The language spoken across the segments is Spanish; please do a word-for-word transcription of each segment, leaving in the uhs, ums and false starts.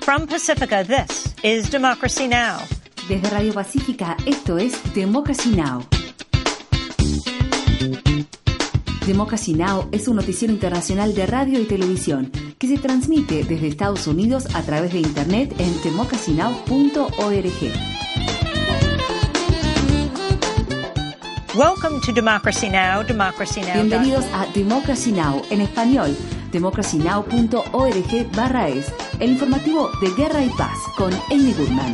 From Pacifica, this is Democracy Now! Desde Radio Pacífica, esto es Democracy Now! Democracy Now! Es un noticiero internacional de radio y televisión que se transmite desde Estados Unidos a través de Internet en democracy now punto org. Welcome to Democracy Now! Democracy Now. Bienvenidos a Democracy Now! En español, democracy now punto org barra es, el informativo de Guerra y Paz con Amy Goodman.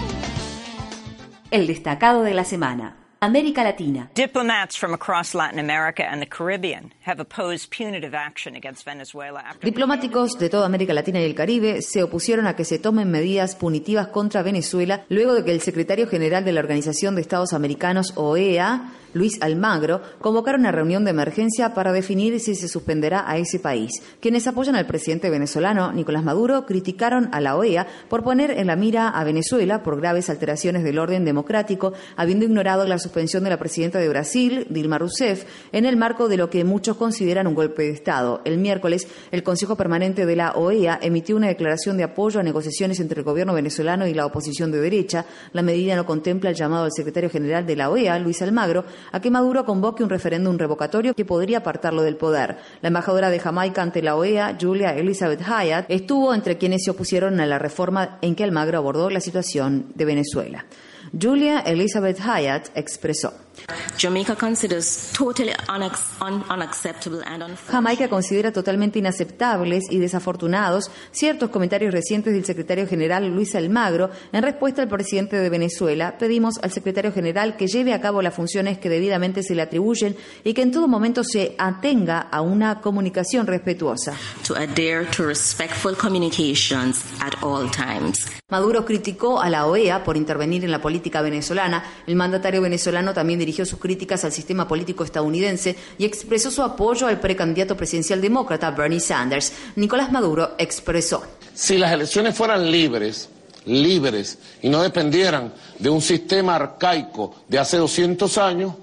El destacado de la semana. América Latina. Diplomats from across Latin America and the Caribbean have opposed punitive action against Venezuela. Diplomáticos de toda América Latina y el Caribe se opusieron a que se tomen medidas punitivas contra Venezuela luego de que el secretario general de la Organización de Estados Americanos, O E A, Luis Almagro, convocara una reunión de emergencia para definir si se suspenderá a ese país. Quienes apoyan al presidente venezolano, Nicolás Maduro, criticaron a la O E A por poner en la mira a Venezuela por graves alteraciones del orden democrático, habiendo ignorado la suspensión de la presidenta de Brasil, Dilma Rousseff, en el marco de lo que muchos consideran un golpe de Estado. El miércoles, el Consejo Permanente de la O E A emitió una declaración de apoyo a negociaciones entre el gobierno venezolano y la oposición de derecha. La medida no contempla el llamado del secretario general de la O E A, Luis Almagro, a que Maduro convoque un referéndum revocatorio que podría apartarlo del poder. La embajadora de Jamaica ante la O E A, Julia Elizabeth Hyatt, estuvo entre quienes se opusieron a la reforma en que Almagro abordó la situación de Venezuela. Julia Elizabeth Hyatt expresó: Jamaica considers totally un- unacceptable and unfair. Jamaica considera totalmente inaceptables y desafortunados ciertos comentarios recientes del secretario general Luis Almagro. En respuesta al presidente de Venezuela, pedimos al secretario general que lleve a cabo las funciones que debidamente se le atribuyen y que en todo momento se atenga a una comunicación respetuosa. To adhere to respectful communications at all times. Maduro criticó a la O E A por intervenir en la política venezolana. El mandatario venezolano también dirigió sus críticas al sistema político estadounidense y expresó su apoyo al precandidato presidencial demócrata Bernie Sanders. Nicolás Maduro expresó: si las elecciones fueran libres, libres y no dependieran de un sistema arcaico de hace doscientos años,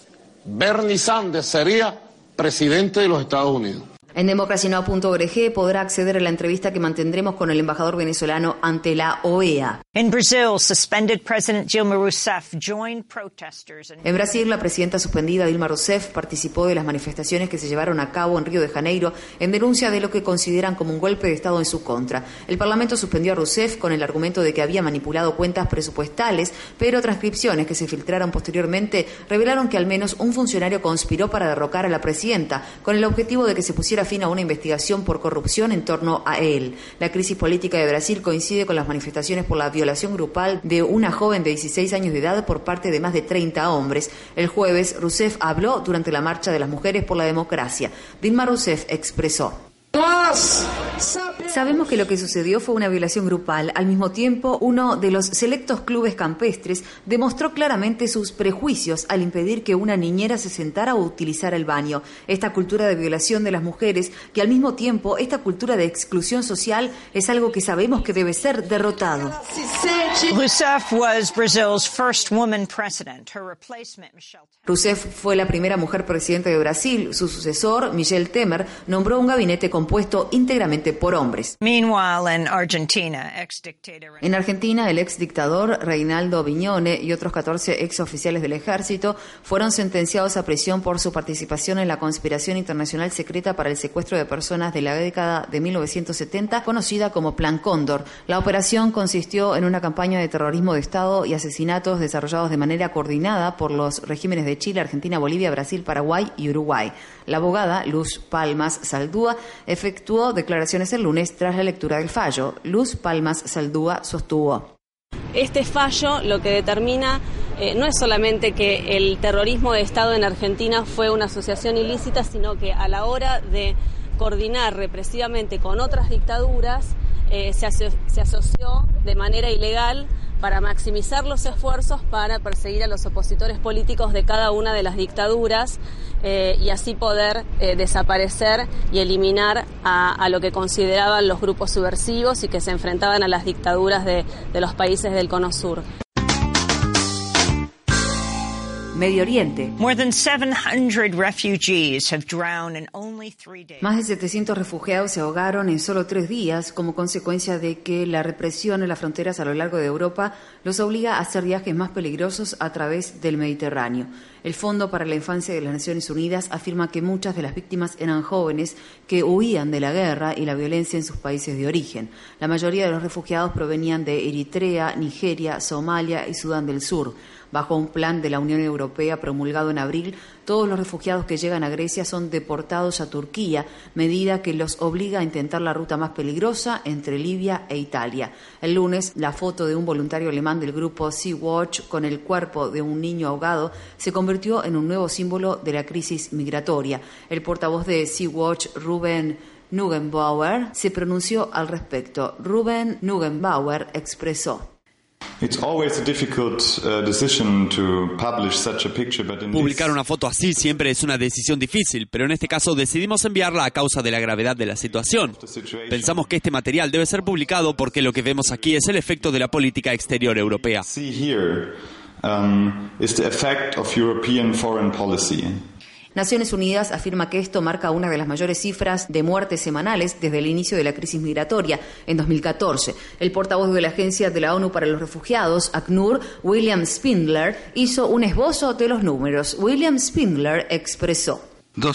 Bernie Sanders sería presidente de los Estados Unidos. En democracy now punto org podrá acceder a la entrevista que mantendremos con el embajador venezolano ante la O E A. In Brazil, suspended President Dilma Rousseff joined protesters. En Brasil, la presidenta suspendida Dilma Rousseff participó de las manifestaciones que se llevaron a cabo en Río de Janeiro en denuncia de lo que consideran como un golpe de Estado en su contra. El Parlamento suspendió a Rousseff con el argumento de que había manipulado cuentas presupuestales, pero transcripciones que se filtraron posteriormente revelaron que al menos un funcionario conspiró para derrocar a la presidenta, con el objetivo de que se pusiera fin a una investigación por corrupción en torno a él. La crisis política de Brasil coincide con las manifestaciones por la violación grupal de una joven de dieciséis años de edad por parte de más de treinta hombres. El jueves, Rousseff habló durante la Marcha de las Mujeres por la Democracia. Dilma Rousseff expresó: sabemos que lo que sucedió fue una violación grupal. Al mismo tiempo, uno de los selectos clubes campestres demostró claramente sus prejuicios al impedir que una niñera se sentara o utilizara el baño. Esta cultura de violación de las mujeres, que al mismo tiempo esta cultura de exclusión social, es algo que sabemos que debe ser derrotado. Rousseff was Brazil's first woman president. Her replacement, Michelle Rousseff fue la primera mujer presidente de Brasil. Su sucesor, Michel Temer, nombró un gabinete compuesto íntegramente por hombres. Meanwhile, in Argentina, ex-dictator... En Argentina, el ex dictador Reinaldo Viñone y otros catorce ex oficiales del ejército fueron sentenciados a prisión por su participación en la conspiración internacional secreta para el secuestro de personas de la década de mil novecientos setenta, conocida como Plan Cóndor. La operación consistió en una campaña de terrorismo de Estado y asesinatos desarrollados de manera coordinada por los regímenes de Chile, Argentina, Bolivia, Brasil, Paraguay y Uruguay. La abogada Luz Palmas Saldúa efectuó declaraciones el lunes tras la lectura del fallo. Luz Palmas Saldúa sostuvo: este fallo lo que determina eh, no es solamente que el terrorismo de Estado en Argentina fue una asociación ilícita, sino que a la hora de coordinar represivamente con otras dictaduras eh, se, aso- se asoció de manera ilegal para maximizar los esfuerzos para perseguir a los opositores políticos de cada una de las dictaduras eh, y así poder eh, desaparecer y eliminar a, a lo que consideraban los grupos subversivos y que se enfrentaban a las dictaduras de, de los países del Cono Sur. Medio Oriente. More than seven hundred refugees have drowned in only three days. Más de setecientos refugiados se ahogaron en solo tres días como consecuencia de que la represión en las fronteras a lo largo de Europa los obliga a hacer viajes más peligrosos a través del Mediterráneo. El Fondo para la Infancia de las Naciones Unidas afirma que muchas de las víctimas eran jóvenes que huían de la guerra y la violencia en sus países de origen. La mayoría de los refugiados provenían de Eritrea, Nigeria, Somalia y Sudán del Sur. Bajo un plan de la Unión Europea promulgado en abril, todos los refugiados que llegan a Grecia son deportados a Turquía, medida que los obliga a intentar la ruta más peligrosa entre Libia e Italia. El lunes, la foto de un voluntario alemán del grupo Sea-Watch con el cuerpo de un niño ahogado se convirtió en un nuevo símbolo de la crisis migratoria. El portavoz de Sea-Watch, Ruben Nugenbauer, se pronunció al respecto. Ruben Nugenbauer expresó: Publicar una foto así siempre es una decisión difícil, pero en este caso decidimos enviarla a causa de la gravedad de la situación. Pensamos que este material debe ser publicado porque lo que vemos aquí es el efecto de la política exterior europea. Naciones Unidas afirma que esto marca una de las mayores cifras de muertes semanales desde el inicio de la crisis migratoria en dos mil catorce. El portavoz de la Agencia de la ONU para los Refugiados, ACNUR, William Spindler, hizo un esbozo de los números. William Spindler expresó: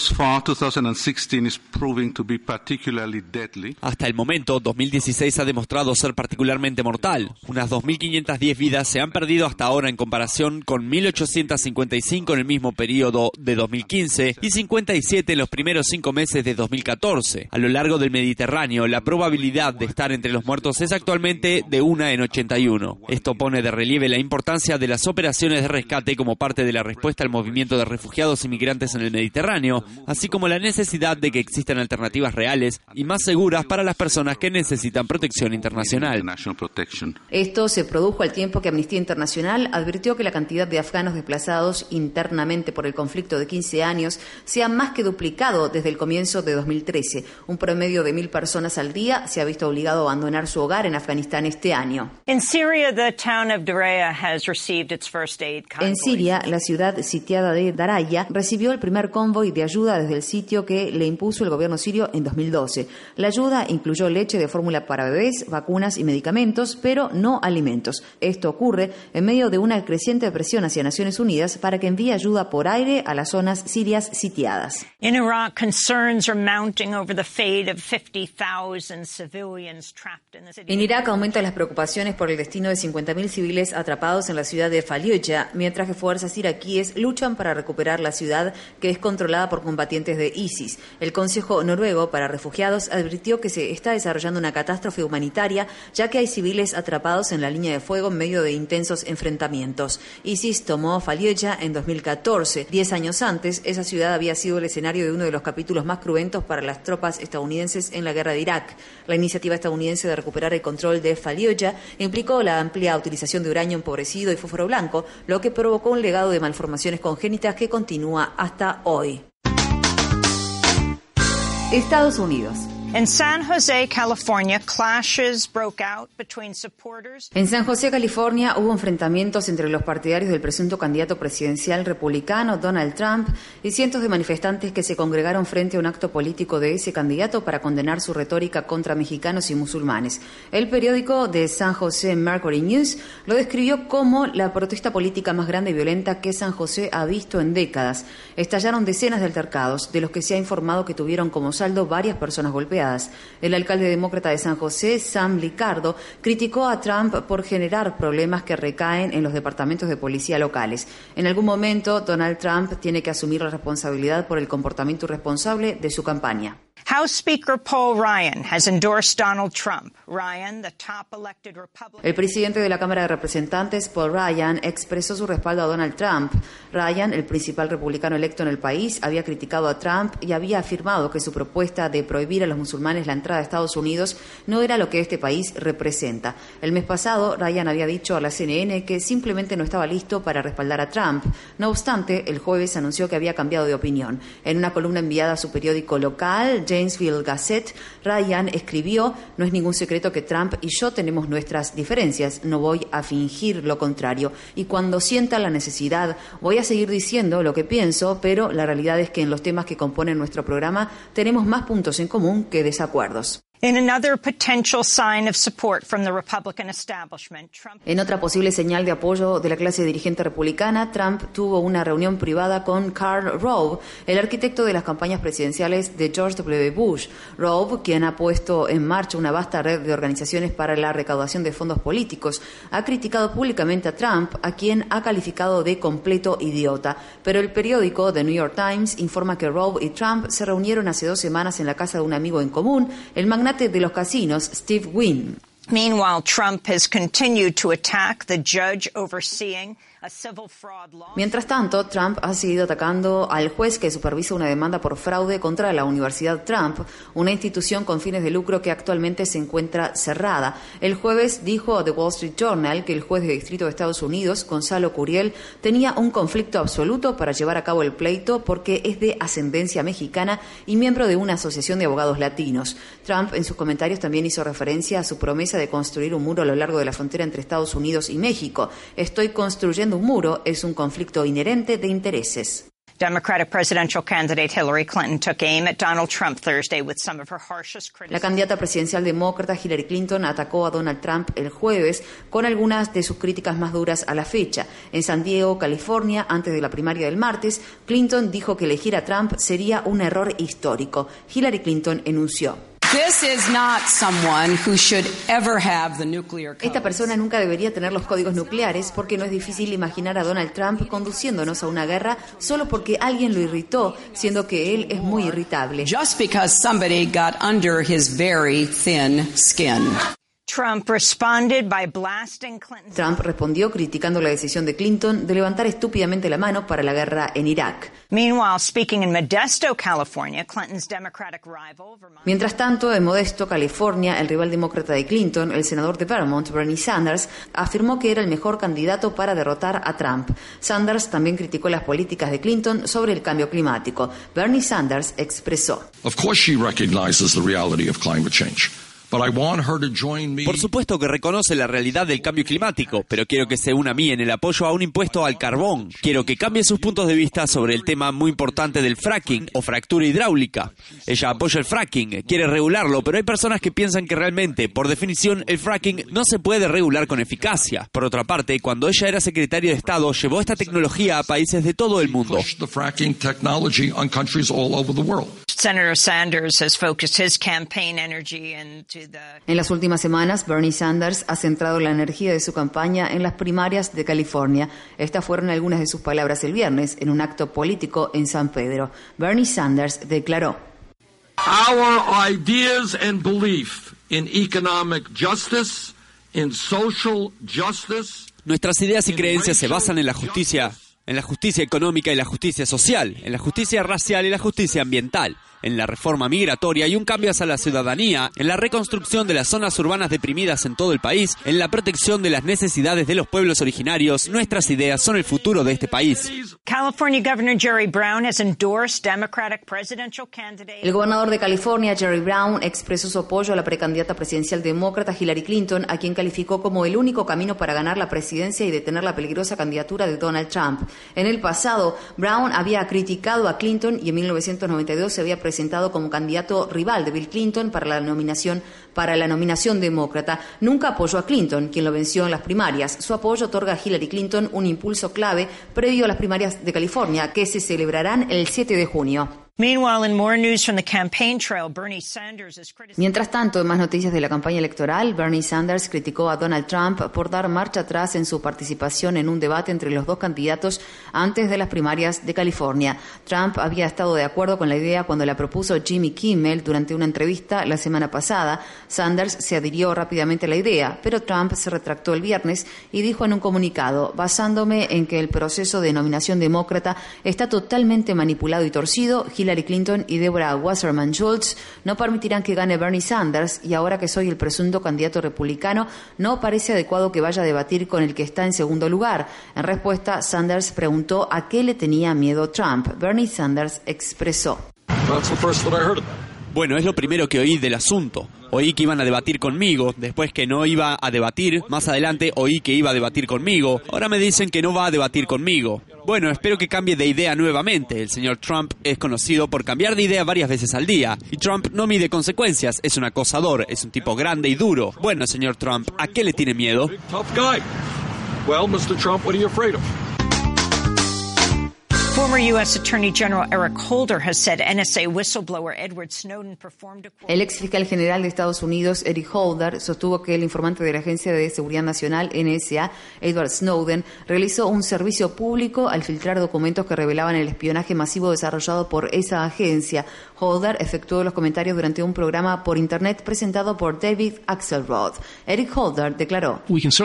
Hasta el momento, dos mil dieciséis ha demostrado ser particularmente mortal. Unas dos mil quinientas diez vidas se han perdido hasta ahora en comparación con mil ochocientas cincuenta y cinco en el mismo periodo de dos mil quince y cincuenta y siete en los primeros cinco meses de dos mil catorce. A lo largo del Mediterráneo, la probabilidad de estar entre los muertos es actualmente de una en ochenta y uno. Esto pone de relieve la importancia de las operaciones de rescate como parte de la respuesta al movimiento de refugiados y migrantes en el Mediterráneo, así como la necesidad de que existan alternativas reales y más seguras para las personas que necesitan protección internacional. Esto se produjo al tiempo que Amnistía Internacional advirtió que la cantidad de afganos desplazados internamente por el conflicto de quince años se ha más que duplicado desde el comienzo de dos mil trece. Un promedio de mil personas al día se ha visto obligado a abandonar su hogar en Afganistán este año. In Syria, the town of Daraya has received its first aid convoy. En Siria, la ciudad sitiada de Daraya recibió el primer convoy de ayuda desde el sitio que le impuso el gobierno sirio en dos mil doce. La ayuda incluyó leche de fórmula para bebés, vacunas y medicamentos, pero no alimentos. Esto ocurre en medio de una creciente presión hacia Naciones Unidas para que envíe ayuda por aire a las zonas sirias sitiadas. In Iraq, concerns are mounting over the fate of fifty thousand civilians trapped in the city. En Irak aumentan las preocupaciones por el destino de cincuenta mil civiles atrapados en la ciudad de Fallujah, mientras que fuerzas iraquíes luchan para recuperar la ciudad que es controlada por combatientes de ISIS. El Consejo Noruego para Refugiados advirtió que se está desarrollando una catástrofe humanitaria, ya que hay civiles atrapados en la línea de fuego en medio de intensos enfrentamientos. ISIS tomó Fallujah en dos mil catorce. Diez años antes, esa ciudad había sido el escenario de uno de los capítulos más cruentos para las tropas estadounidenses en la guerra de Irak. La iniciativa estadounidense de recuperar el control de Fallujah implicó la amplia utilización de uranio empobrecido y fósforo blanco, lo que provocó un legado de malformaciones congénitas que continúa hasta hoy. Estados Unidos. In San Jose, California, clashes broke out between supporters. En San José, California, hubo enfrentamientos entre los partidarios del presunto candidato presidencial republicano Donald Trump y cientos de manifestantes que se congregaron frente a un acto político de ese candidato para condenar su retórica contra mexicanos y musulmanes. El periódico de San José Mercury News lo describió como la protesta política más grande y violenta que San José ha visto en décadas. Estallaron decenas de altercados, de los que se ha informado que tuvieron como saldo varias personas golpeadas. El alcalde demócrata de San José, Sam Liccardo, criticó a Trump por generar problemas que recaen en los departamentos de policía locales. En algún momento, Donald Trump tiene que asumir la responsabilidad por el comportamiento irresponsable de su campaña. House Speaker Paul Ryan has endorsed Donald Trump. Ryan, the top elected Republican. El presidente de la Cámara de Representantes, Paul Ryan, expresó su respaldo a Donald Trump. Ryan, el principal republicano electo en el país, había criticado a Trump y había afirmado que su propuesta de prohibir a los musulmanes la entrada a Estados Unidos no era lo que este país representa. El mes pasado, Ryan había dicho a la C N N que simplemente no estaba listo para respaldar a Trump. No obstante, el jueves anunció que había cambiado de opinión. En una columna enviada a su periódico local, Janesville Gazette, Ryan escribió: "No es ningún secreto que Trump y yo tenemos nuestras diferencias, no voy a fingir lo contrario, y cuando sienta la necesidad voy a seguir diciendo lo que pienso, pero la realidad es que en los temas que componen nuestro programa tenemos más puntos en común que desacuerdos". In another potential sign of support from the Republican establishment, Trump... En otra posible señal de apoyo de la clase dirigente republicana, Trump tuvo una reunión privada con Karl Rove, el arquitecto de las campañas presidenciales de George doble u Bush. Rove, quien ha puesto en marcha una vasta red de organizaciones para la recaudación de fondos políticos, ha criticado públicamente a Trump, a quien ha calificado de completo idiota. Pero el periódico The New York Times informa que Rove y Trump se reunieron hace dos semanas en la casa de un amigo en común, el magnate de los casinos, Steve Wynn. Meanwhile, Trump has continued to attack the judge overseeing a civil fraud law. Mientras tanto, Trump ha seguido atacando al juez que supervisa una demanda por fraude contra la Universidad Trump, una institución con fines de lucro que actualmente se encuentra cerrada. El jueves dijo a The Wall Street Journal que el juez de distrito de Estados Unidos, Gonzalo Curiel, tenía un conflicto absoluto para llevar a cabo el pleito porque es de ascendencia mexicana y miembro de una asociación de abogados latinos. Trump, en sus comentarios, también hizo referencia a su promesa de construir un muro a lo largo de la frontera entre Estados Unidos y México. Estoy construyendo un muro, es un conflicto inherente de intereses. Democratic presidential candidate Hillary Clinton took aim at Donald Trump Thursday with some of her harshest criticism. La candidata presidencial demócrata Hillary Clinton atacó a Donald Trump el jueves con algunas de sus críticas más duras a la fecha. En San Diego, California, antes de la primaria del martes, Clinton dijo que elegir a Trump sería un error histórico. Hillary Clinton enunció: This is not someone who should ever have the nuclear codes. Esta persona nunca debería tener los códigos nucleares porque no es difícil imaginar a Donald Trump conduciéndonos a una guerra solo porque alguien lo irritó, siendo que él es muy irritable. Just because somebody got under his very thin skin. Trump responded by blasting Clinton. Trump respondió criticando la decisión de Clinton de levantar estúpidamente la mano para la guerra en Irak. Meanwhile, speaking in Modesto, California, Clinton's Democratic rival, Vermont... Mientras tanto, en Modesto, California, el rival demócrata de Clinton, el senador de Vermont, Bernie Sanders, afirmó que era el mejor candidato para derrotar a Trump. Sanders también criticó las políticas de Clinton sobre el cambio climático. Bernie Sanders expresó: Of course she recognizes the reality of climate change. Por supuesto que reconoce la realidad del cambio climático, pero quiero que se una a mí en el apoyo a un impuesto al carbón. Quiero que cambie sus puntos de vista sobre el tema muy importante del fracking o fractura hidráulica. Ella apoya el fracking, quiere regularlo, pero hay personas que piensan que realmente, por definición, el fracking no se puede regular con eficacia. Por otra parte, cuando ella era secretaria de Estado, llevó esta tecnología a países de todo el mundo. Senator Sanders has focused his campaign energy into the... En las últimas semanas, Bernie Sanders ha centrado la energía de su campaña en las primarias de California. Estas fueron algunas de sus palabras el viernes en un acto político en San Pedro. Bernie Sanders declaró: Our ideas and belief in economic justice, in social justice. Nuestras ideas y creencias se basan en la justicia, en la justicia económica y la justicia social, en la justicia racial y la justicia ambiental, en la reforma migratoria y un cambio hacia la ciudadanía, en la reconstrucción de las zonas urbanas deprimidas en todo el país, en la protección de las necesidades de los pueblos originarios. Nuestras ideas son el futuro de este país. California Governor Jerry Brown has endorsed Democratic presidential candidate. El gobernador de California, Jerry Brown, expresó su apoyo a la precandidata presidencial demócrata Hillary Clinton, a quien calificó como el único camino para ganar la presidencia y detener la peligrosa candidatura de Donald Trump. En el pasado, Brown había criticado a Clinton y en mil novecientos noventa y dos se había presentado presentado como candidato rival de Bill Clinton para la nominación para la nominación demócrata. Nunca apoyó a Clinton, quien lo venció en las primarias. Su apoyo otorga a Hillary Clinton un impulso clave previo a las primarias de California, que se celebrarán el siete de junio. Meanwhile, in more news from the campaign trail, Bernie Sanders is criticized. Mientras tanto, en más noticias de la campaña electoral, Bernie Sanders criticó a Donald Trump por dar marcha atrás en su participación en un debate entre los dos candidatos antes de las primarias de California. Trump había estado de acuerdo con la idea cuando la propuso Jimmy Kimmel durante una entrevista la semana pasada. Sanders se adhirió rápidamente a la idea, pero Trump se retractó el viernes y dijo en un comunicado: basándome en que el proceso de nominación demócrata está totalmente manipulado y torcido, Hillary Clinton y Deborah Wasserman Schultz no permitirán que gane Bernie Sanders, y ahora que soy el presunto candidato republicano, no parece adecuado que vaya a debatir con el que está en segundo lugar. En respuesta, Sanders preguntó a qué le tenía miedo Trump. Bernie Sanders expresó: That's the first that I heard of that. Bueno, es lo primero que oí del asunto. Oí que iban a debatir conmigo, después que no iba a debatir, más adelante oí que iba a debatir conmigo, ahora me dicen que no va a debatir conmigo. Bueno, espero que cambie de idea nuevamente. El señor Trump es conocido por cambiar de idea varias veces al día. Y Trump no mide consecuencias, es un acosador, es un tipo grande y duro. Bueno, señor Trump, ¿a qué le tiene miedo? Well, mister Trump, what are you afraid of? Former U S Attorney General Eric Holder has said N S A whistleblower Edward Snowden performed a... El ex fiscal general de Estados Unidos, Eric Holder, sostuvo que el informante de la Agencia de Seguridad Nacional, N S A, Edward Snowden, realizó un servicio público al filtrar documentos que revelaban el espionaje masivo desarrollado por esa agencia. Holder efectuó los comentarios durante un programa por Internet presentado por David Axelrod. Eric Holder declaró: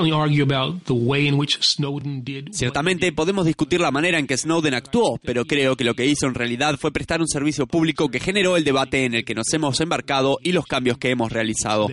Ciertamente podemos discutir la manera en que Snowden actuó, pero creo que lo que hizo en realidad fue prestar un servicio público que generó el debate en el que nos hemos embarcado y los cambios que hemos realizado.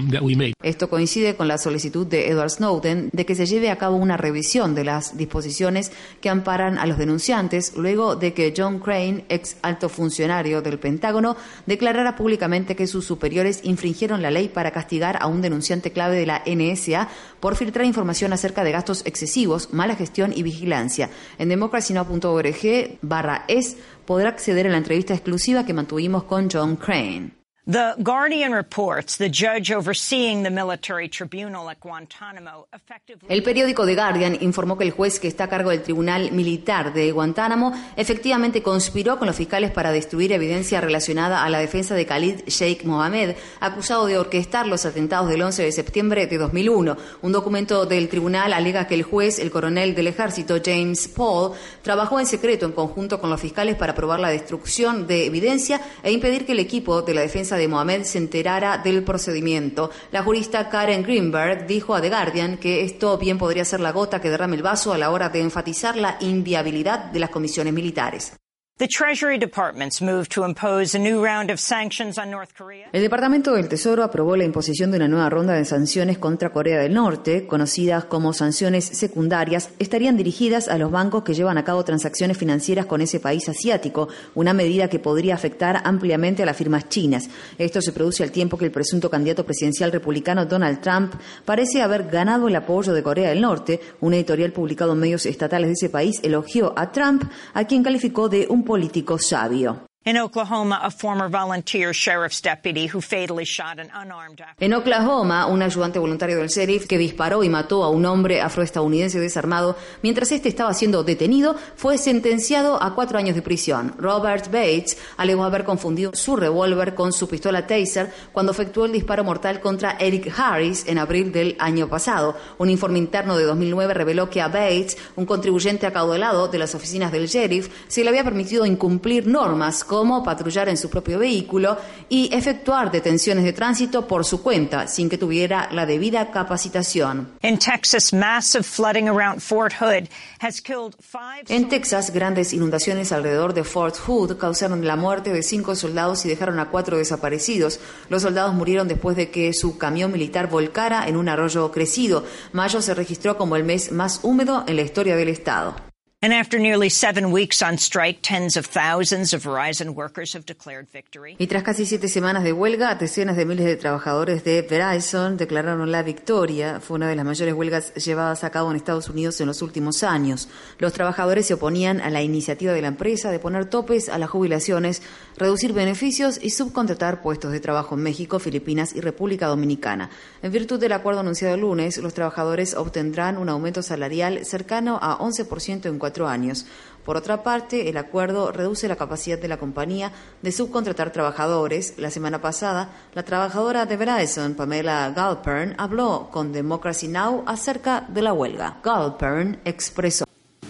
Esto coincide con la solicitud de Edward Snowden de que se lleve a cabo una revisión de las disposiciones que amparan a los denunciantes, luego de que John Crane, ex alto funcionario del Pentágono, declarara públicamente que sus superiores infringieron la ley para castigar a un denunciante clave de la N S A por filtrar información acerca de gastos excesivos, mala gestión y vigilancia. En democracy now punto org barra es podrá acceder a la entrevista exclusiva que mantuvimos con John Crane. The Guardian reports the judge overseeing the military tribunal at Guantánamo effectively... El periódico The Guardian informó que el juez que está a cargo del Tribunal Militar de Guantánamo efectivamente conspiró con los fiscales para destruir evidencia relacionada a la defensa de Khalid Sheikh Mohammed, acusado de orquestar los atentados del once de septiembre de dos mil uno. Un documento del tribunal alega que el juez, el coronel del ejército James Paul, trabajó en secreto en conjunto con los fiscales para probar la destrucción de evidencia e impedir que el equipo de la defensa de Mohammed se enterara del procedimiento. La jurista Karen Greenberg dijo a The Guardian que esto bien podría ser la gota que derrame el vaso a la hora de enfatizar la inviabilidad de las comisiones militares. The Treasury Department's move to impose a new round of sanctions on North Korea. El Departamento del Tesoro aprobó la imposición de una nueva ronda de sanciones contra Corea del Norte, conocidas como sanciones secundarias. Estarían dirigidas a los bancos que llevan a cabo transacciones financieras con ese país asiático, una medida que podría afectar ampliamente a las firmas chinas. Esto se produce al tiempo que el presunto candidato presidencial republicano Donald Trump parece haber ganado el apoyo de Corea del Norte. Un editorial publicado en medios estatales de ese país elogió a Trump, a quien calificó de un político sabio. In Oklahoma, a former volunteer sheriff's deputy who fatally shot an unarmed Afghan. En Oklahoma, un ayudante voluntario del sheriff que disparó y mató a un hombre afroestadounidense desarmado mientras este estaba siendo detenido fue sentenciado a cuatro años de prisión. Robert Bates alegó haber confundido su revólver con su pistola Taser cuando efectuó el disparo mortal contra Eric Harris en abril del año pasado. Un informe interno de dos mil nueve reveló que a Bates, un contribuyente acaudalado de las oficinas del sheriff, se le había permitido incumplir normas como patrullar en su propio vehículo y efectuar detenciones de tránsito por su cuenta, sin que tuviera la debida capacitación. In Texas, massive flooding around Fort Hood has killed five... En Texas, grandes inundaciones alrededor de Fort Hood causaron la muerte de cinco soldados y dejaron a cuatro desaparecidos. Los soldados murieron después de que su camión militar volcara en un arroyo crecido. Mayo se registró como el mes más húmedo en la historia del estado. And after nearly seven weeks on strike, tens of thousands of Verizon workers have declared victory. Y tras casi siete semanas de huelga, decenas de miles de trabajadores de Verizon declararon la victoria. Fue una de las mayores huelgas llevadas a cabo en Estados Unidos en los últimos años. Los trabajadores se oponían a la iniciativa de la empresa de poner topes a las jubilaciones, reducir beneficios y subcontratar puestos de trabajo en México, Filipinas y República Dominicana. En virtud del acuerdo anunciado el lunes, los trabajadores obtendrán un aumento salarial cercano a once por ciento en cuatro años. Por otra parte, el acuerdo reduce la capacidad de la compañía de subcontratar trabajadores. La semana pasada, la trabajadora de Verizon, Pamela Galpern, habló con Democracy Now! Acerca de la huelga. Galpern expresó: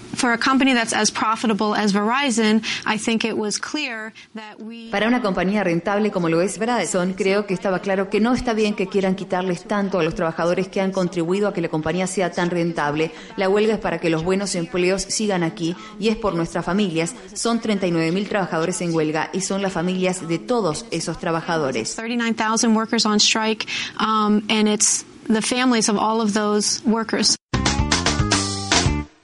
Para una compañía rentable como lo es Verizon, creo que estaba claro que no está bien que quieran quitarles tanto a los trabajadores que han contribuido a que la compañía sea tan rentable. La huelga es para que los buenos empleos sigan aquí y es por nuestras familias. Son treinta y nueve mil trabajadores en huelga y son las familias de todos esos trabajadores. thirty-nine thousand workers on strike, um, and it's the families of all of those workers.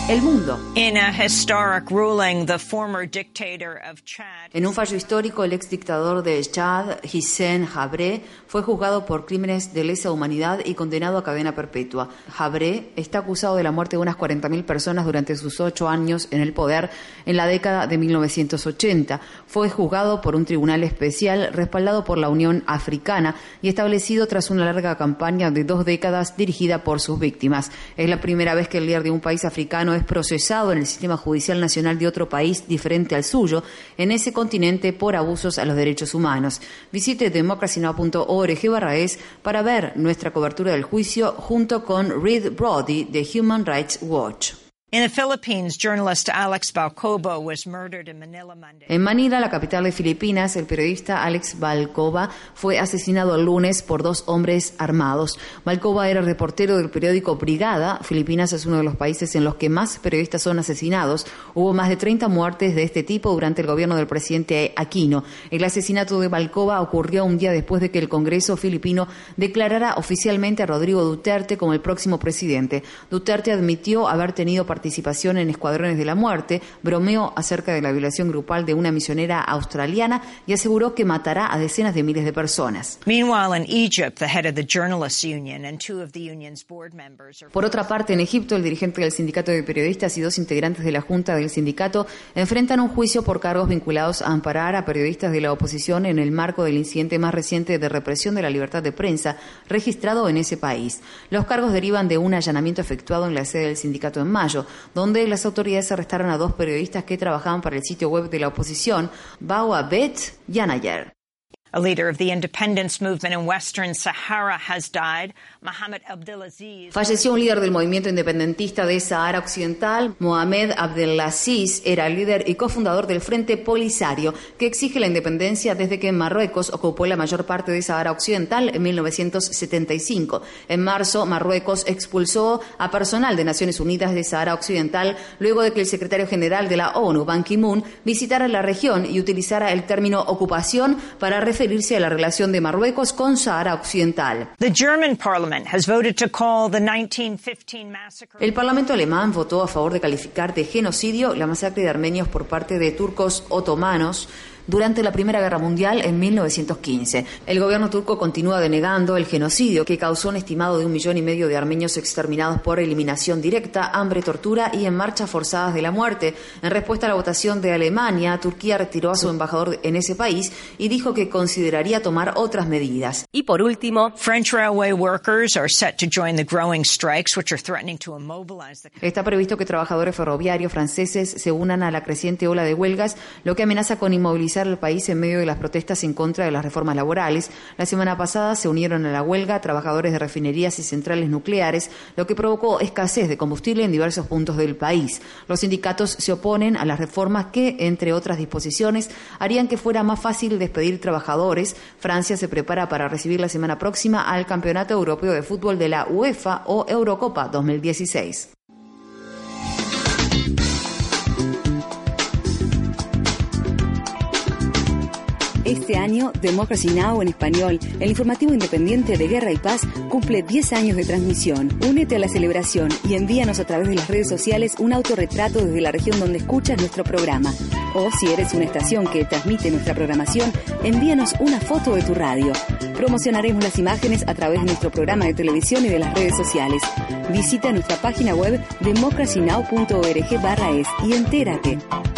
El mundo. In a historic ruling, the former dictator of Chad. En un fallo histórico, el ex dictador de Chad, Hissène Habré, fue juzgado por crímenes de lesa humanidad y condenado a cadena perpetua. Habré está acusado de la muerte de unas cuarenta mil personas durante sus ocho años en el poder en la década de mil novecientos ochenta. Fue juzgado por un tribunal especial respaldado por la Unión Africana y establecido tras una larga campaña de dos décadas dirigida por sus víctimas. Es la primera vez que el líder de un país africano es procesado en el sistema judicial nacional de otro país diferente al suyo en ese continente por abusos a los derechos humanos. Visite democracy now punto org barra es para ver nuestra cobertura del juicio junto con Reed Brody de Human Rights Watch. In the Philippines, journalist Alex Balcoba was murdered in Manila Monday. En Manila, la capital de Filipinas, el periodista Alex Balcoba fue asesinado el lunes por dos hombres armados. Balcoba era reportero del periódico Brigada. Filipinas es uno de los países en los que más periodistas son asesinados. Hubo más de treinta muertes de este tipo durante el gobierno del presidente Aquino. El asesinato de Balcoba ocurrió un día después de que el Congreso filipino declarara oficialmente a Rodrigo Duterte como el próximo presidente. Duterte admitió haber tenido participación participación en Escuadrones de la Muerte, bromeó acerca de la violación grupal de una misionera australiana y aseguró que matará a decenas de miles de personas. Meanwhile, in Egypt, the head of the Journalists Union and two of the union's board members are... Por otra parte, en Egipto, el dirigente del sindicato de periodistas y dos integrantes de la junta del sindicato enfrentan un juicio por cargos vinculados a amparar a periodistas de la oposición en el marco del incidente más reciente de represión de la libertad de prensa registrado en ese país. Los cargos derivan de un allanamiento efectuado en la sede del sindicato en mayo, donde las autoridades arrestaron a dos periodistas que trabajaban para el sitio web de la oposición, Bawa Bet y Anayer. A leader of the independence movement in Western Sahara has died. Mohamed Abdelaziz. Falleció un líder del movimiento independentista de Sahara Occidental. Mohamed Abdelaziz era el líder y cofundador del Frente Polisario, que exige la independencia desde que Marruecos ocupó la mayor parte de Sahara Occidental en mil novecientos setenta y cinco. En marzo, Marruecos expulsó a personal de Naciones Unidas de Sahara Occidental luego de que el secretario general de la ONU, Ban Ki-moon, visitara la región y utilizara el término ocupación para referirse a la relación de Marruecos con Sahara Occidental. The German parliament has voted to call the nineteen fifteen massacre. El Parlamento alemán votó a favor de calificar de genocidio la masacre de armenios por parte de turcos otomanos durante la Primera Guerra Mundial en mil novecientos quince. El gobierno turco continúa denegando el genocidio que causó un estimado de un millón y medio de armenios exterminados por eliminación directa, hambre, tortura y en marchas forzadas de la muerte. En respuesta a la votación de Alemania, Turquía retiró a su embajador en ese país y dijo que consideraría tomar otras medidas. Y por último, French railway workers are set to join the growing strikes which are threatening to immobilize the... Está previsto que trabajadores ferroviarios franceses se unan a la creciente ola de huelgas, lo que amenaza con inmovilizar al país en medio de las protestas en contra de las reformas laborales. La semana pasada se unieron a la huelga trabajadores de refinerías y centrales nucleares, lo que provocó escasez de combustible en diversos puntos del país. Los sindicatos se oponen a las reformas que, entre otras disposiciones, harían que fuera más fácil despedir trabajadores. Francia se prepara para recibir la semana próxima al Campeonato Europeo de Fútbol de la UEFA o Eurocopa dos mil dieciséis. Este año, Democracy Now! En español, el informativo independiente de Guerra y Paz, cumple diez años de transmisión. Únete a la celebración y envíanos a través de las redes sociales un autorretrato desde la región donde escuchas nuestro programa. O si eres una estación que transmite nuestra programación, envíanos una foto de tu radio. Promocionaremos las imágenes a través de nuestro programa de televisión y de las redes sociales. Visita nuestra página web democracy now punto org barra es y entérate.